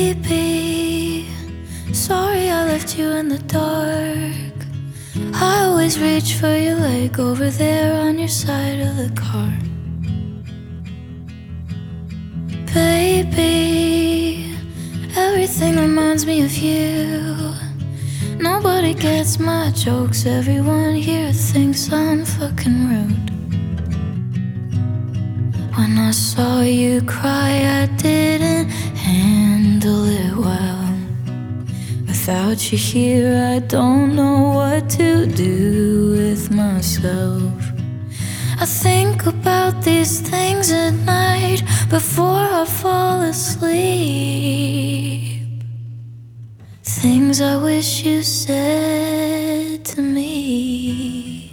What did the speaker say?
Baby, sorry I left you in the dark. I always reach for your leg over there on your side of the car. Baby, everything reminds me of you. Nobody gets my jokes, everyone here thinks I'm fucking rude. When I saw you cry, I didn't handle it well. Without you here, I don't know what to do with myself. I think about these things at night before I fall asleep. Things I wish you said to me.